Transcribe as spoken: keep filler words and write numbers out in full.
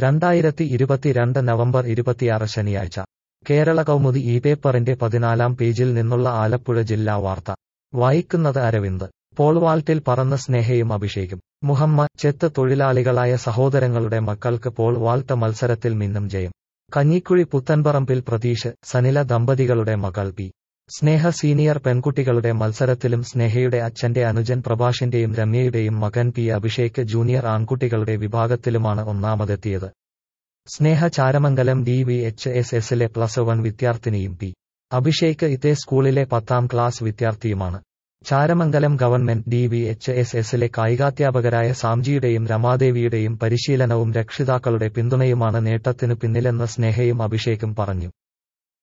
രണ്ടായിരത്തി ഇരുപത്തിരണ്ട് നവംബർ ഇരുപത്തിയാറ് ശനിയാഴ്ച കേരള കൗമുദി ഈ പേപ്പറിന്റെ പതിനാലാം പേജിൽ നിന്നുള്ള ആലപ്പുഴ ജില്ലാ വാർത്ത വായിക്കുന്നത് അരവിന്ദ്. പോൾവാൾട്ടിൽ പറന്ന് സ്നേഹയും അഭിഷേകും. മുഹമ്മ ചെത്ത് തൊഴിലാളികളായ സഹോദരങ്ങളുടെ മക്കൾക്ക് പോൾ വാൾട്ട് മത്സരത്തിൽ മിന്നും ജയം. കഞ്ഞിക്കുഴി പുത്തൻപറമ്പിൽ പ്രതീഷ്, സനില ദമ്പതികളുടെ മകൾ പി. സ്നേഹ സീനിയർ പെൺകുട്ടികളുടെ മത്സരത്തിലും സ്നേഹയുടെ അച്ഛന്റെ അനുജൻ പ്രഭാഷിന്റെയും രമ്യയുടെയും മകൻ പി. അഭിഷേക് ജൂനിയർ ആൺകുട്ടികളുടെ വിഭാഗത്തിലുമാണ് ഒന്നാമതെത്തിയത്. Sneha Charamangalam D V H S എസിലെ പ്ലസ് വൺ വിദ്യാർത്ഥിനിയും പി. അഭിഷേക് ഇതേ സ്കൂളിലെ പത്താം ക്ലാസ് വിദ്യാർത്ഥിയുമാണ്. Charamangalam government D V H S എസിലെ കായികാധ്യാപകരായ സാംജിയുടെയും രമാദേവിയുടെയും പരിശീലനവും രക്ഷിതാക്കളുടെ പിന്തുണയുമാണ് നേട്ടത്തിനു പിന്നിലെന്ന് സ്നേഹയും അഭിഷേകും പറഞ്ഞു.